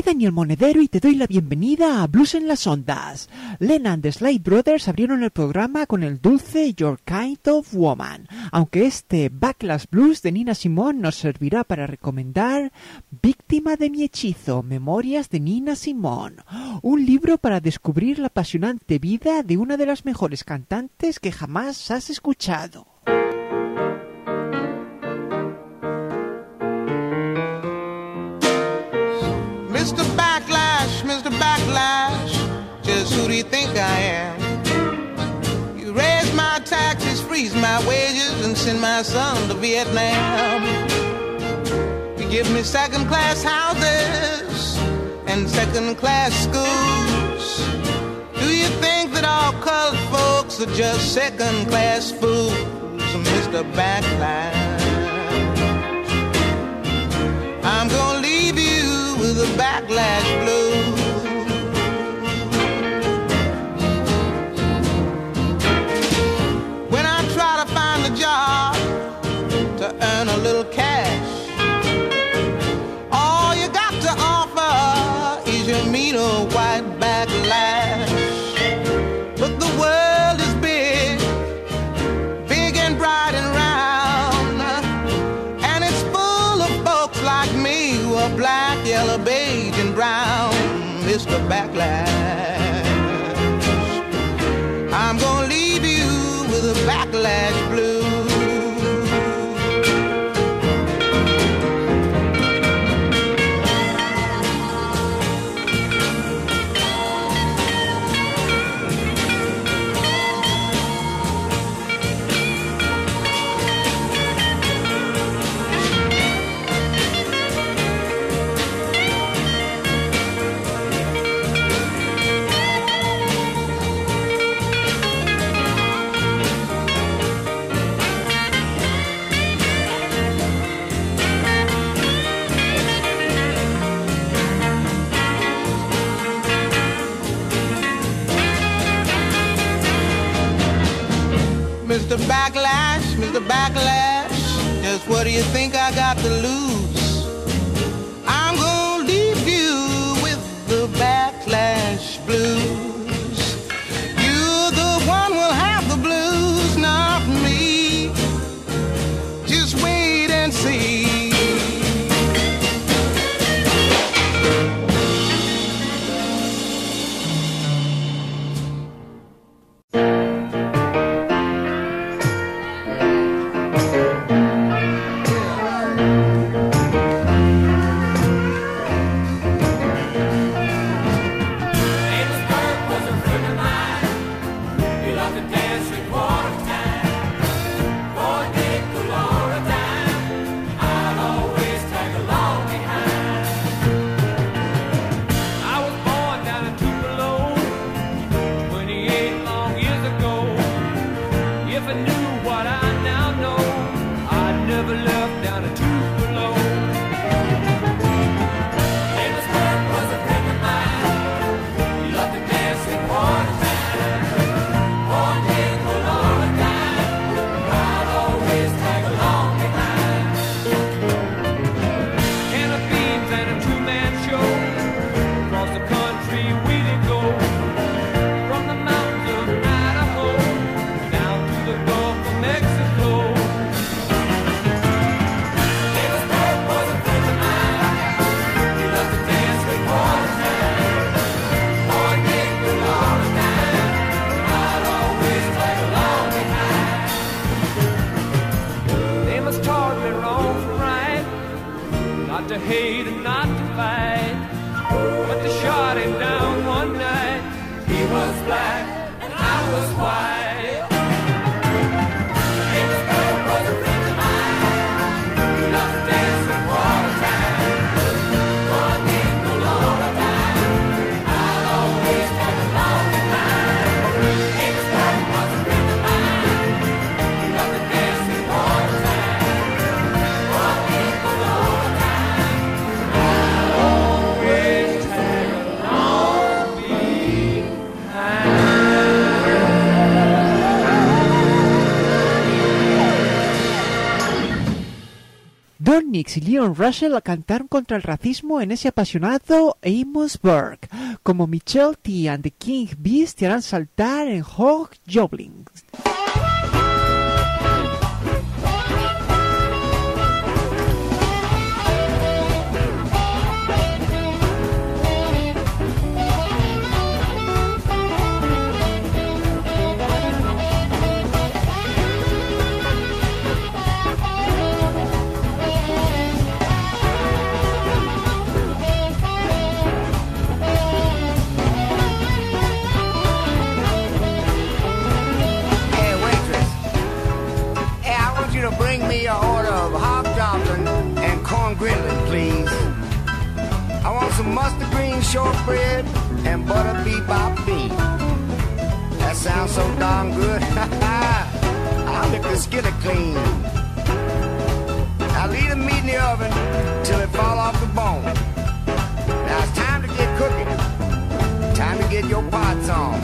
Daniel Monedero y te doy la bienvenida a Blues en las Ondas. Lena and the Slade Brothers abrieron el programa con el dulce Your Kind of Woman, aunque este Backlash Blues de Nina Simone nos servirá para recomendar Víctima de mi hechizo, Memorias de Nina Simone, un libro para descubrir la apasionante vida de una de las mejores cantantes que jamás has escuchado. Mr. Backlash, just who do you think I am? You raise my taxes, freeze my wages, and send my son to Vietnam. You give me second-class houses and second-class schools. Do you think that all colored folks are just second-class fools, Mr. Backlash? I'm gonna leave you with a backlash blue. When I try to find a job to earn a little cash, all you got to offer is your mean old white backlash. But the world is big, big and bright and round, and it's full of folks like me who are black, yellow, beige and brown, Mr. Backlash. I'm gonna leave you with a backlash blue. Mr. Backlash, just what do you think I got to lose? I'm gonna leave you with the backlash blues. You, the one, will have the blues, not me. Just wait and see. Ain't John Nicks y Leon Russell cantaron contra el racismo en ese apasionado Amos Burke, como Michelle T and the King Beast te harán saltar en Hog Joblin. Bring me an order of hobgoblin and corn griddling, please. I want some mustard green shortbread and butter bebop bean. That sounds so darn good. I'll lick the skillet clean. I'll leave the meat in the oven till it fall off the bone. Now it's time to get cooking. Time to get your pots on.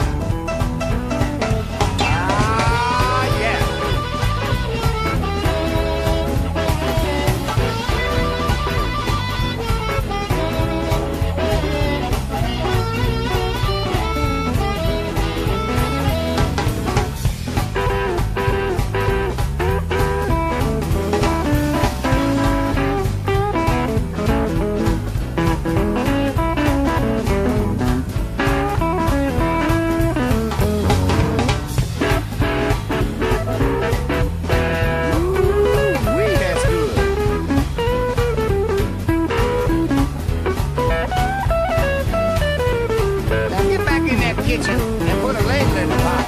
Kitchen and put a ladle in the pot.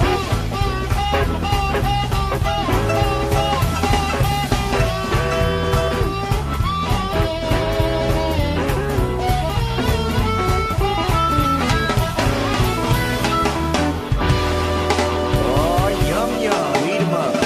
Oh, yum, yum. Eat 'em up.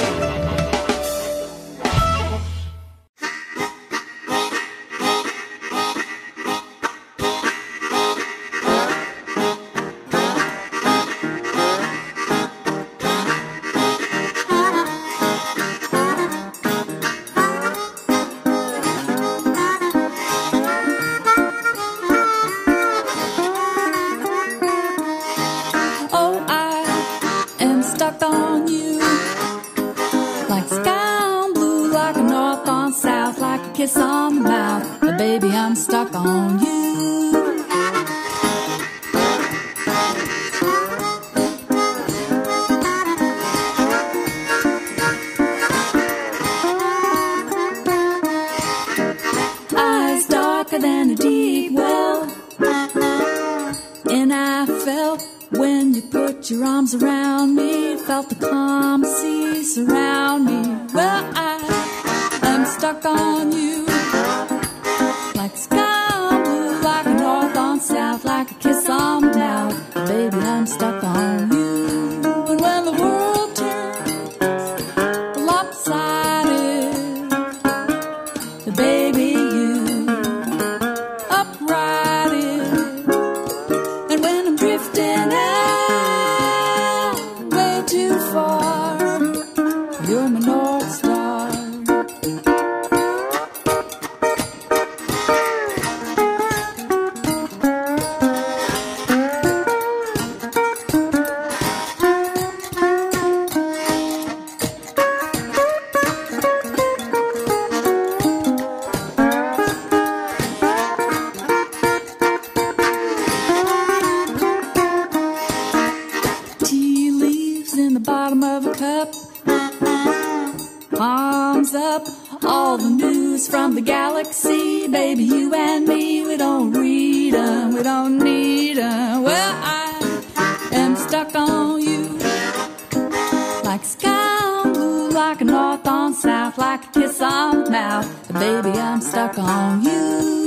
Around me, felt the calm sea surround me. Well, I am stuck on you, like sky blue, like a north on south, like a kiss on the mouth. Baby, I'm stuck on you. And when the world turns lopsided, the baby you upright it. And when I'm drifting out too far, you're my North Star. All the news from the galaxy, baby, you and me, we don't read 'em, we don't need 'em. Well, I am stuck on you, like sky blue, like a north on south, like a kiss on the mouth. Baby, I'm stuck on you.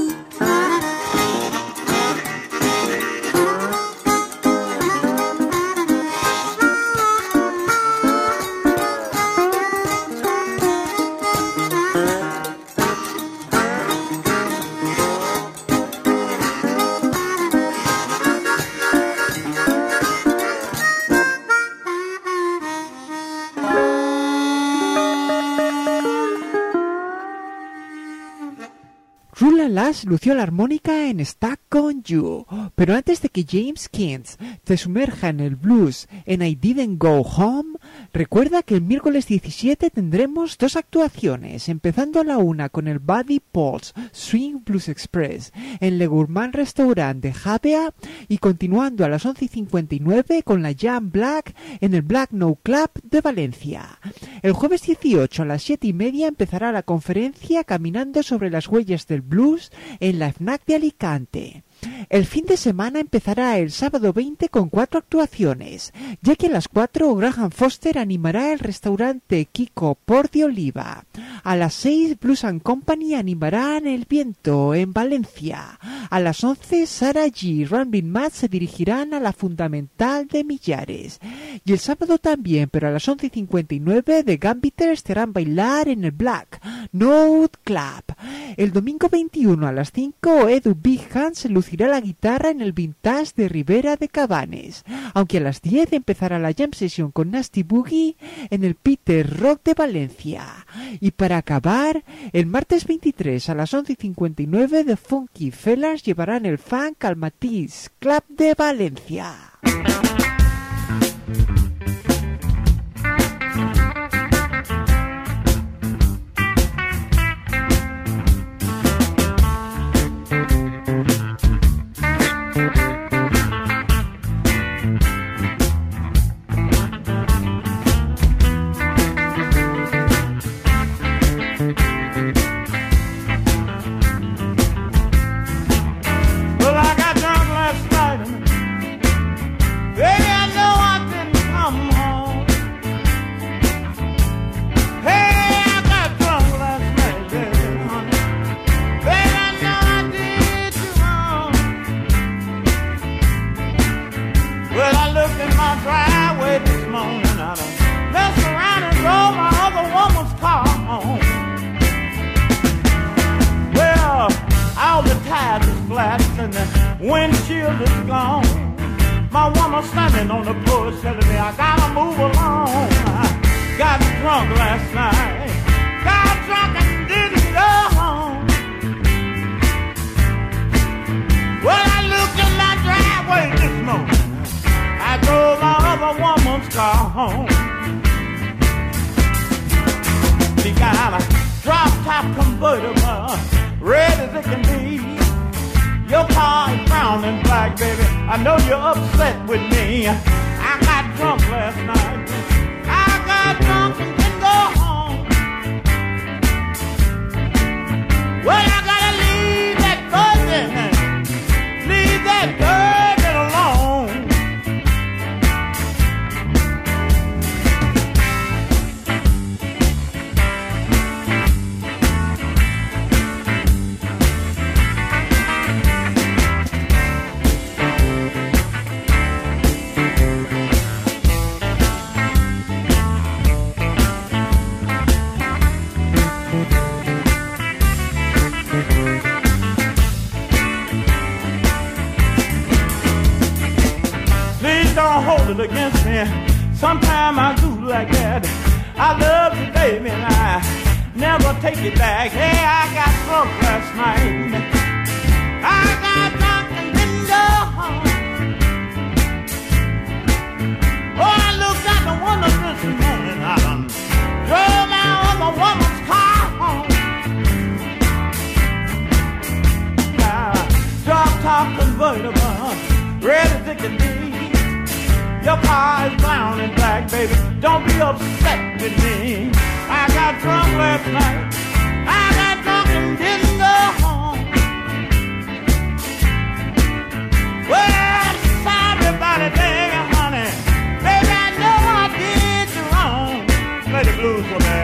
Cash lució la armónica en Stuck on You, pero antes de que James Kings te sumerja en el blues en I Didn't Go Home, recuerda que el miércoles 17 tendremos dos actuaciones, empezando a la una con el Buddy Paul's Swing Blues Express en Le Gourmand Restaurant de Javea y continuando a las 11:59 con la Jam Black en el Black No Club de Valencia. El jueves 18 a las 7:30 empezará la conferencia Caminando sobre las huellas del blues en la FNAC de Alicante. El fin de semana empezará el sábado 20 con 4 actuaciones, ya que a las 4 Graham Foster animará el restaurante Kiko Port de Oliva. A las 6 Blues and Company animarán El Viento en Valencia. A las 11 Sarah G y Rambling Matt se dirigirán a la Fundamental de Millares. Y el sábado también, pero a las 11:59 The Gambiters te harán bailar en el Black Note Club. El domingo 21 a las 5 Edu Big Hand se lucirá la guitarra en el Vintage de Ribera de Cabanes, aunque a las 10 empezará la jam session con Nasty Boogie en el Peter Rock de Valencia. Y para acabar, el martes 23 a las 11:59 The Funky Fellas llevarán el funk al Matisse Club de Valencia. Windshield is gone. My woman standing on the porch telling me I gotta move along. Got drunk last night. Got drunk and didn't go home. Well, I looked in my driveway this morning. I drove my other woman's car home. She got a drop-top convertible, red as it can be. Your car is brown and black, baby. I know you're upset with me. I got drunk last night. I got drunk and didn't go home. Well, I gotta leave that burden. Leave that burden alone. Don't hold it against me. Sometimes I do like that. I love you, baby, and I never take it back. Hey, I got drunk last night. I got drunk and didn't go home. Oh, I looked out the window this morning. I done drove my other woman's car home. Drop-top convertible, red as it can be. Your car is brown and black, baby. Don't be upset with me. I got drunk last night. I got drunk and didn't go home. Well, I'm sorry about it, baby, honey. Baby, I know I did you wrong. Play the blues for me.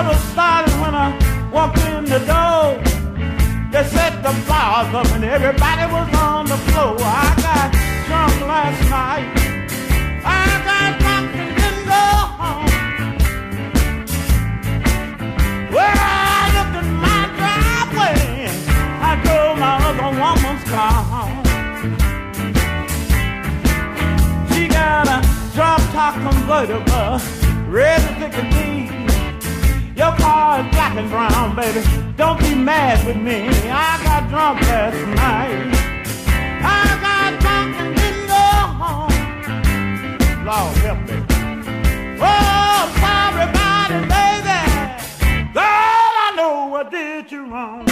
trouble started when I walked in the door. They set the flowers up and everybody was on the floor. I got drunk last night. I got drunk and didn't go home. Well, I looked at my driveway. I drove my other woman's car home. She got a drop-top convertible, red as it can be. Your car is black and brown, baby. Don't be mad with me. I got drunk last night. I got drunk and didn't go home. Lord help me. Oh, sorry about it, baby. Girl, I know I did you wrong.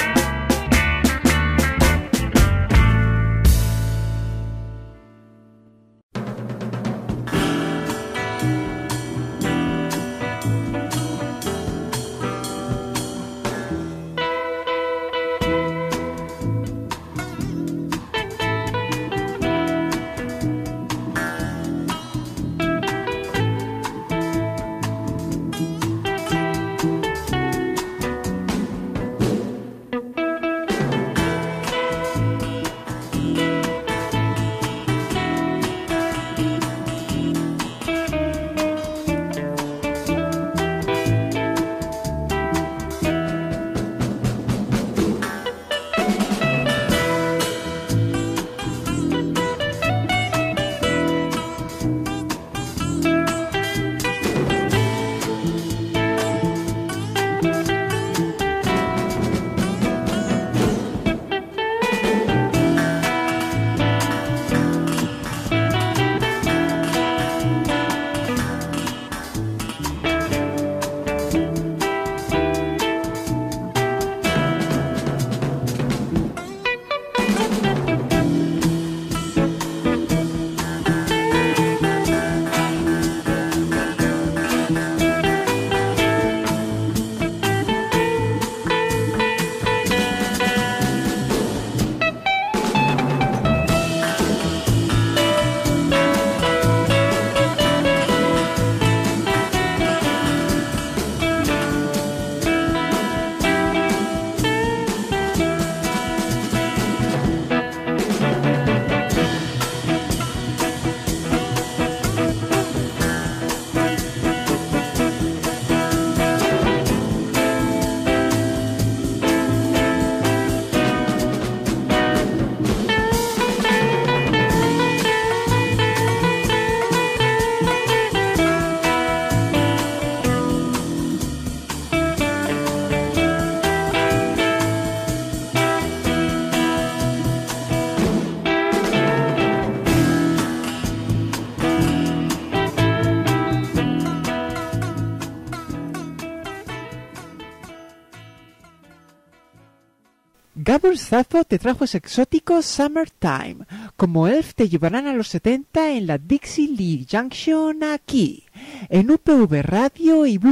Gabor Szafo te trajo ese exótico Summertime. Como Elf te llevarán a los 70 en la Dixie Lee Junction aquí, en UPV Radio y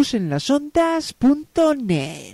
bluesenlasondas.net.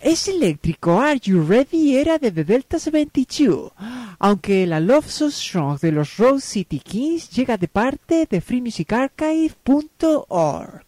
Es eléctrico, Are You Ready era de The Delta 72, aunque la Love So Strong de los Rose City Kings llega de parte de freemusicarchive.org.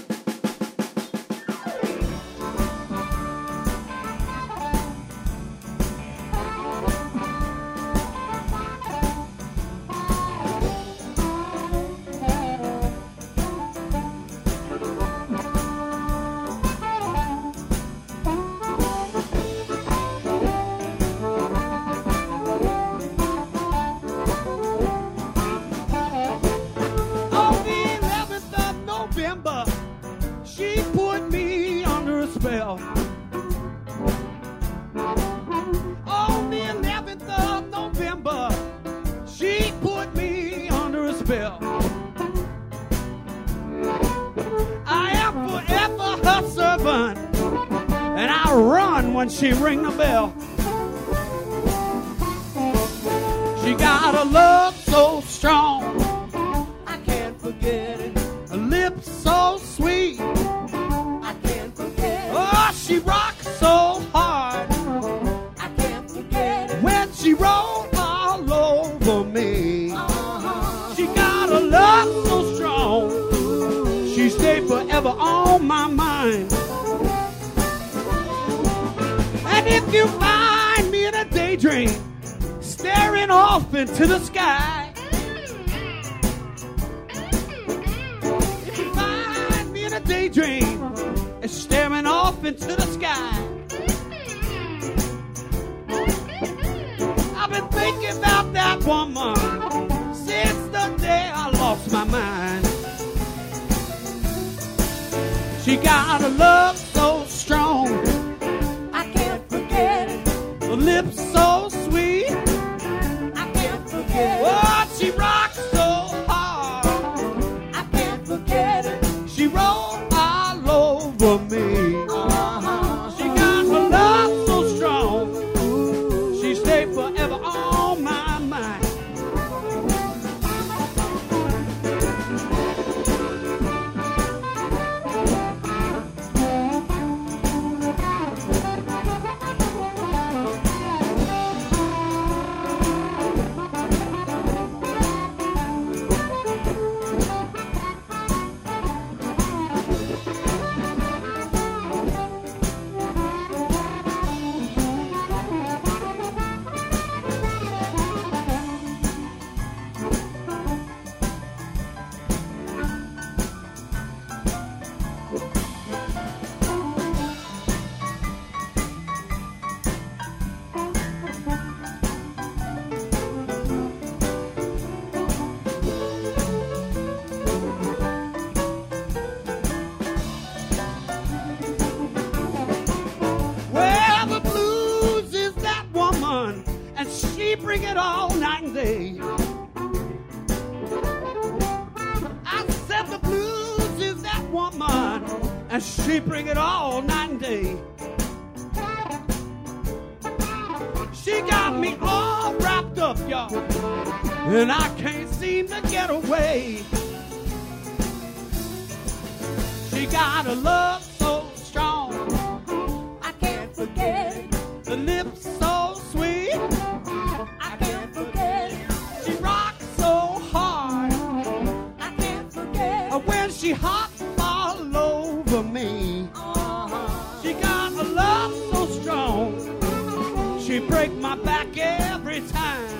She ring the bell. She got a love so strong, I can't forget it. A lips so sweet, I can't forget it. Oh, she rocks so hard, I can't forget it. When she rolled all over me, she got a love so strong, she stayed forever on my mind. If you find me in a daydream, staring off into the sky. If you find me in a daydream, staring off into the sky. I've been thinking about that woman since the day I lost my mind. She got a love so strong, lips so sweet, I can't forget it. Oh, she rocks so hard, I can't forget it. She rolled all over me. She got her love so strong, she stayed forever on my mind. Bring it all night and day. I said the blues is that woman, and she bring it all night and day. She got me all wrapped up, y'all, and I can't seem to get away. She got a love so strong, I can't forget it. The lips so sweet, I can't forget it. She rocks so hard, I can't forget it. When she hops all over me, she got a love so strong, she break my back every time.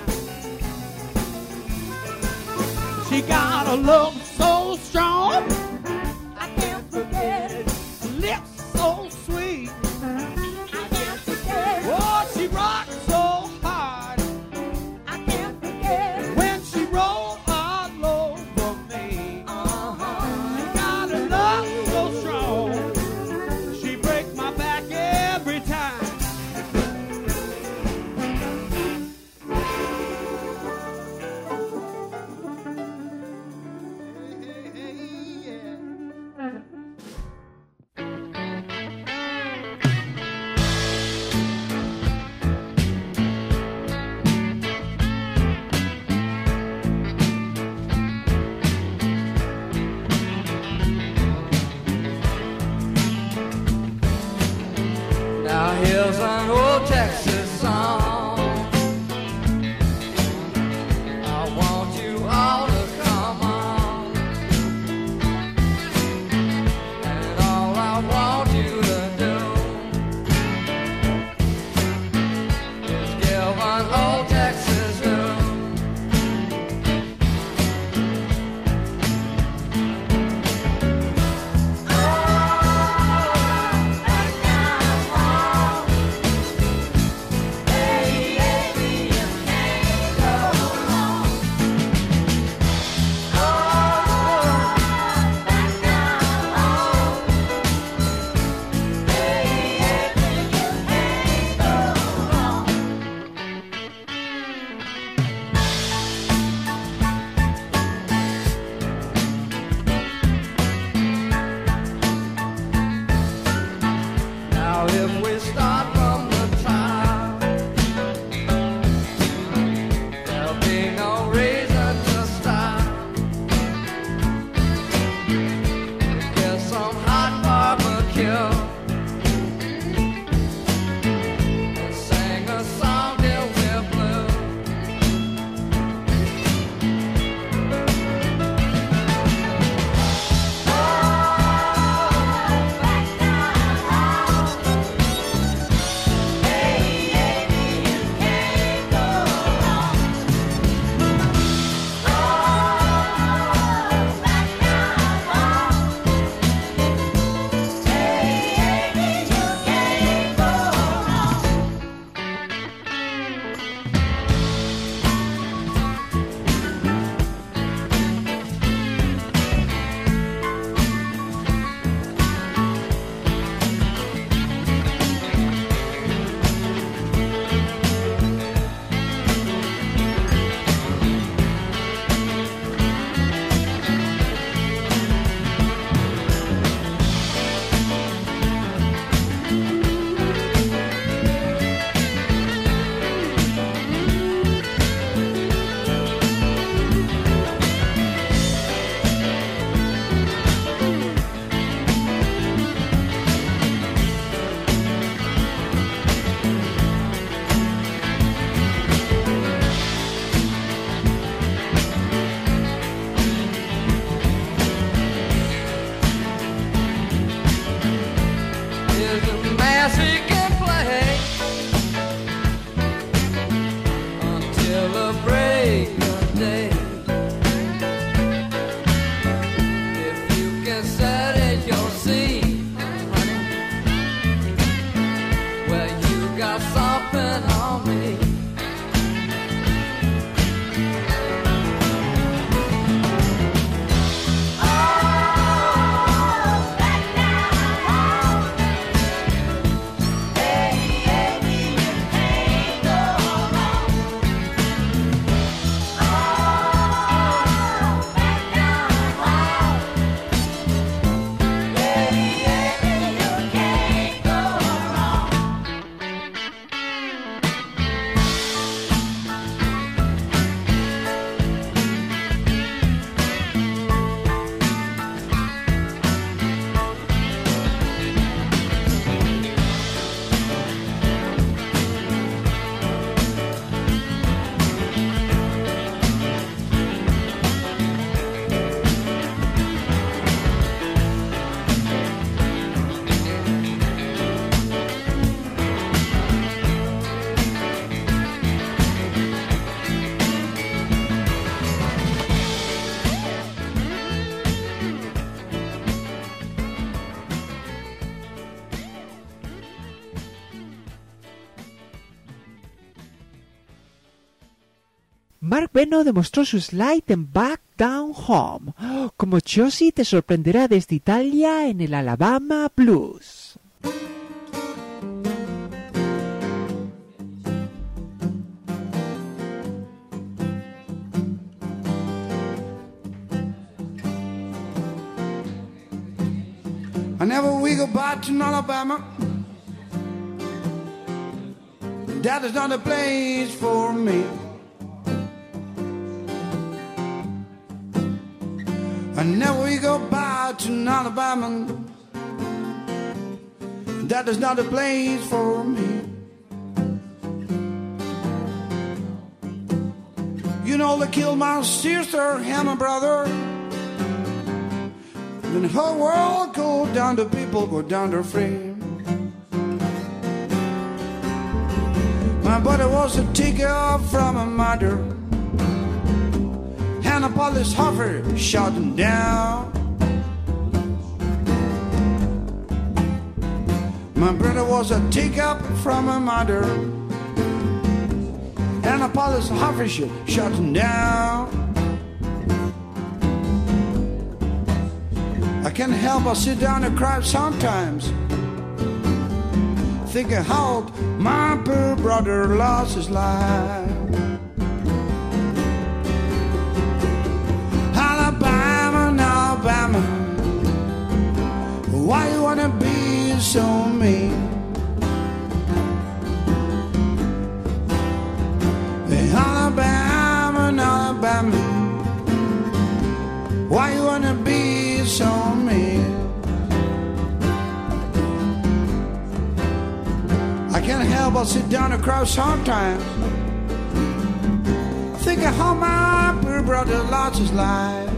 She got a love so strong, I can't forget it. Lips so sweet, I can't forget it. Oh, she rocks so hard, I can't forget it. When she rolls all over me, she got a love so strong, she break my back every time. Hey, hey, hey, yeah. Mark Beno demostró su slide en Back Down Home. Como Chosy te sorprenderá desde Italia en el Alabama Blues. I never will go back to Alabama. That is not a place for me. I never will go back to Alabama. That is not a place for me. You know they killed my sister and my brother. When the whole world go down, the people go down their frame. My brother was a ticket from a mother, and a police officer shot him down. My brother was a ticket from a mother, and a police officer shot him down. I can't help but sit down and cry sometimes, thinking how my poor brother lost his life. Alabama, Alabama, why you wanna be so mean? Alabama, Alabama, why you wanna be so mean? I can't help but sit down and cry sometimes, thinking how my poor brother lost his life.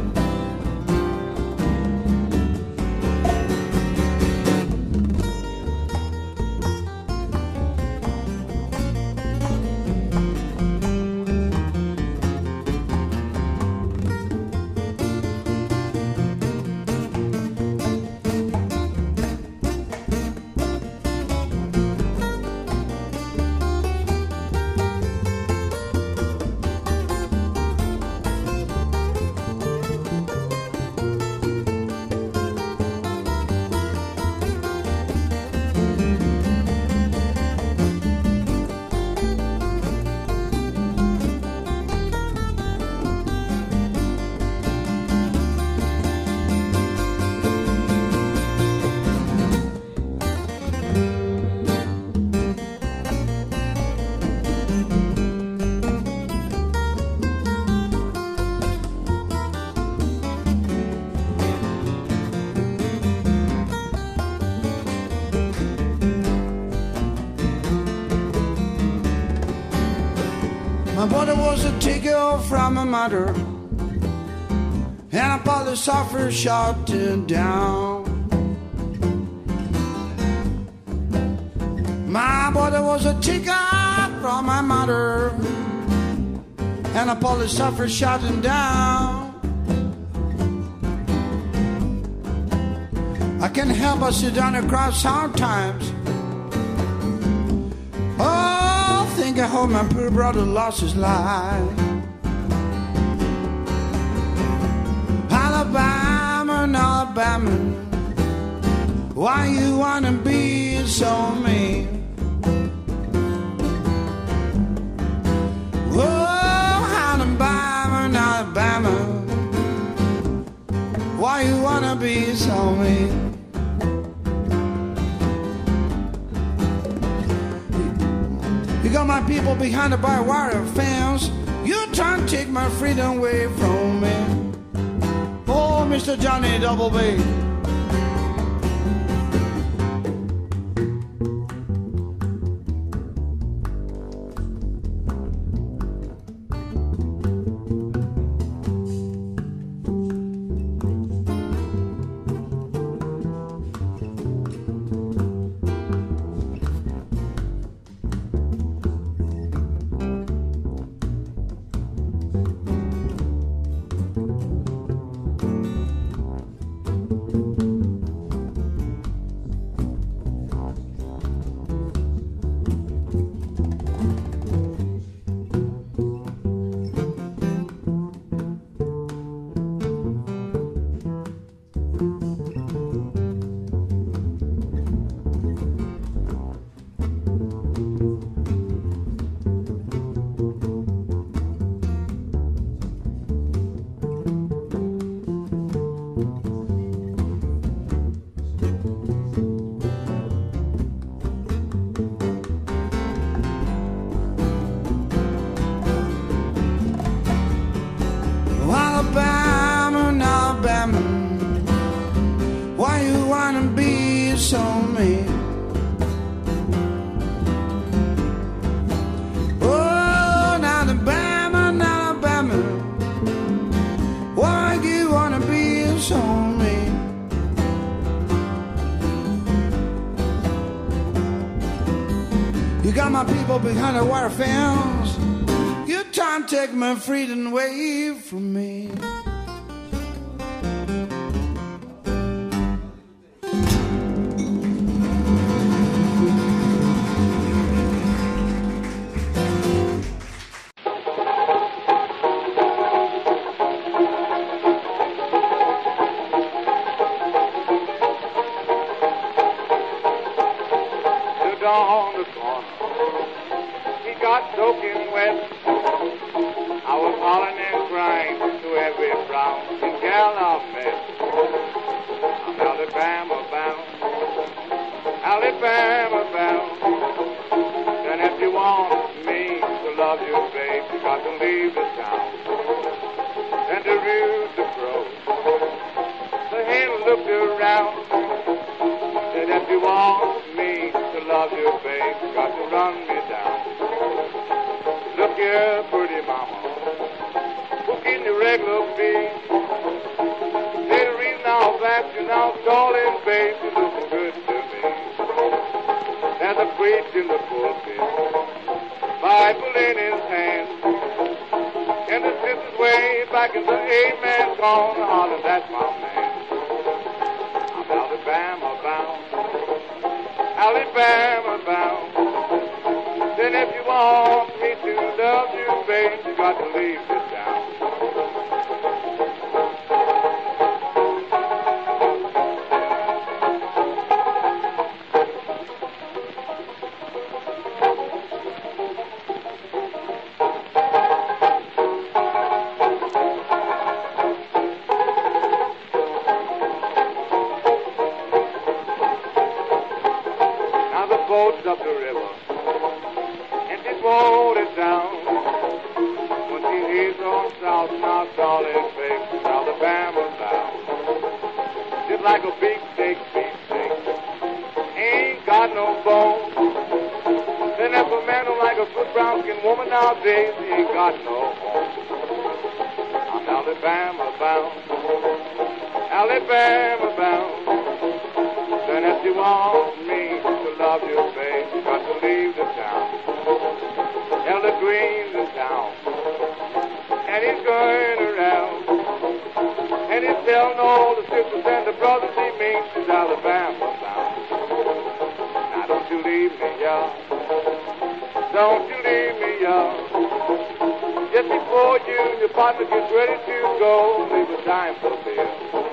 My brother was a ticket from a mother, and a police officer shot him down. My brother was a ticket from my mother, and a police officer shot him down. I can't help but sit down and cry sometimes. Oh, think I hope my poor brother lost his life. Alabama, Alabama, why you wanna be so mean? Oh, Alabama, Alabama, why you wanna be so mean? You got my people behind the barbed wire fence. You trying to take my freedom away from me. Oh, Mr. Johnny Double B. You got my people behind the wire fence. You trying to take my freedom away from me. Soaking wet, I was hollering and crying to every brown gal I met. I'm Alabama bound, Alabama bound. And if you want me to love you, babe, you got to leave the town. Then the roots to grow, the hen looked around. Said if you want me to love you, babe, you got to run me down. Look here, pretty mama, who can you regular be? Say the reason I'll back you now, darling, babe, you looking good to me. There's a preach in the pulpit, Bible in his hand, and the sisters way back in the amen corner, hollering, that's my man. I'm Alabama bound, Alabama bound. Then if you want me to love you, babe, you got to leave this town. Now the boat's up the river. Roll it down. When she heads on south, now darling, babe, Alabama bound. Just like a beefsteak, ain't got no bone. Then if a man don't like a good brown-skinned woman nowadays, he ain't got no home. I'm Alabama bound, Alabama bound. Then if you want me to love you, babe, you got to leave the town. Elder Green's in town, and he's going around, and he's telling all the sisters and the brothers he meets is Alabama bound. Now don't you leave me, y'all. Don't you leave me, y'all. Just before you and your partner get ready to go, leave a dime for the bill.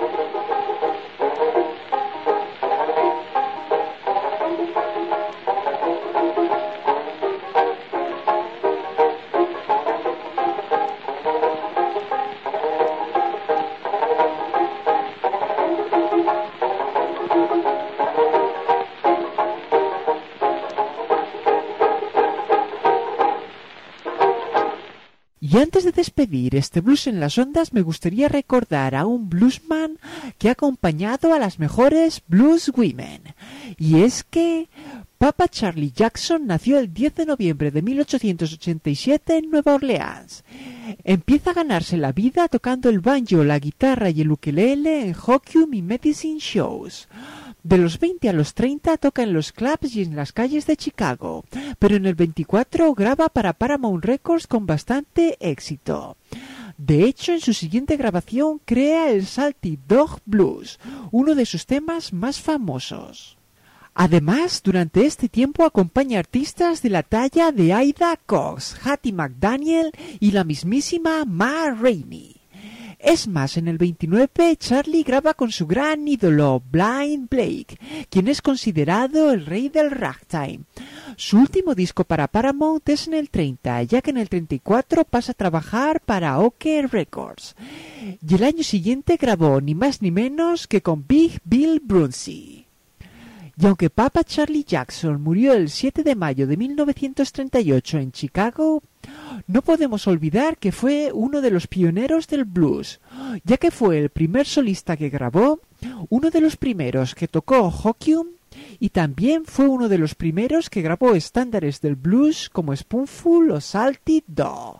Y antes de despedir este blues en las ondas, me gustaría recordar a un bluesman que ha acompañado a las mejores blues women. Y es que Papa Charlie Jackson nació el 10 de noviembre de 1887 en Nueva Orleans. Empieza a ganarse la vida tocando el banjo, la guitarra y el ukelele en Hoquiam y Medicine Shows. De los 20 a los 30 toca en los clubs y en las calles de Chicago, pero en el 24 graba para Paramount Records con bastante éxito. De hecho, en su siguiente grabación crea el Salty Dog Blues, uno de sus temas más famosos. Además, durante este tiempo acompaña artistas de la talla de Ida Cox, Hattie McDaniel y la mismísima Ma Rainey. Es más, en el 29 Charlie graba con su gran ídolo Blind Blake, quien es considerado el rey del ragtime. Su último disco para Paramount es en el 30, ya que en el 34 pasa a trabajar para OK Records. Y el año siguiente grabó ni más ni menos que con Big Bill Brunsey. Y aunque Papa Charlie Jackson murió el 7 de mayo de 1938 en Chicago, no podemos olvidar que fue uno de los pioneros del blues, ya que fue el primer solista que grabó, uno de los primeros que tocó Hoquiam y también fue uno de los primeros que grabó estándares del blues como Spoonful o Salty Dog.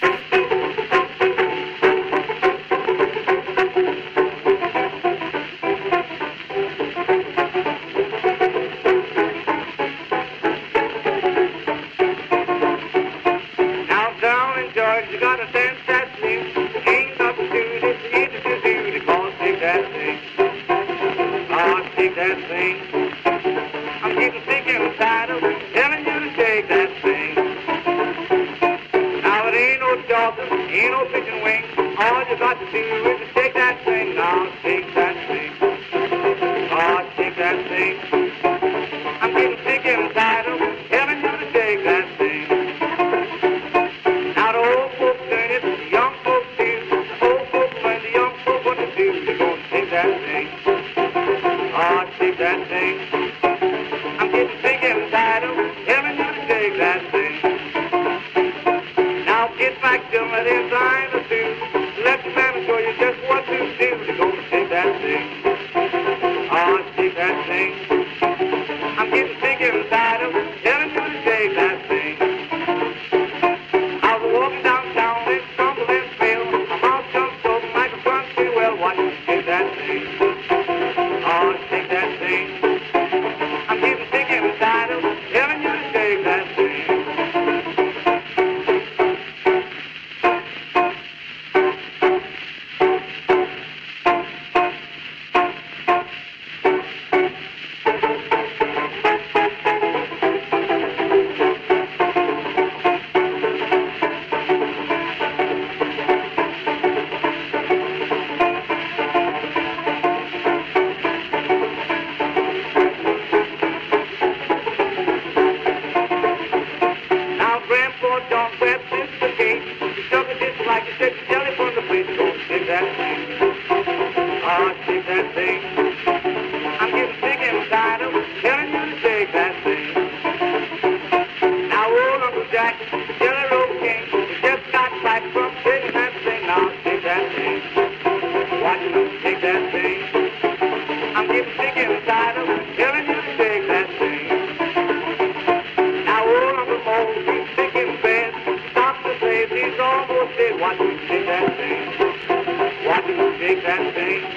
You gotta dance that thing. Ain't nothing to this, easy to do. They call take that thing. Oh, take that thing. I'm getting sick inside of telling you to take that thing. Now it ain't no dolphin, ain't no pigeon wing. All you got to do is to take that thing. Now take that thing. Oh, take that thing. I'm getting sick inside of telling you to take that thing. That thing. I'm getting sick and tired of telling you to take that thing. Now get back to me, they're trying to do. Let the man show you just what to do to go take that thing. Oh, take that thing. I'm getting sick and tired of telling you to take that thing. I was walking downtown and stumbled and fell. My mouth jumped open like a front pretty well. Watch me take that thing. Oh, take that thing. I'm getting sick and tired of telling you to take that thing. Watch me take that thing.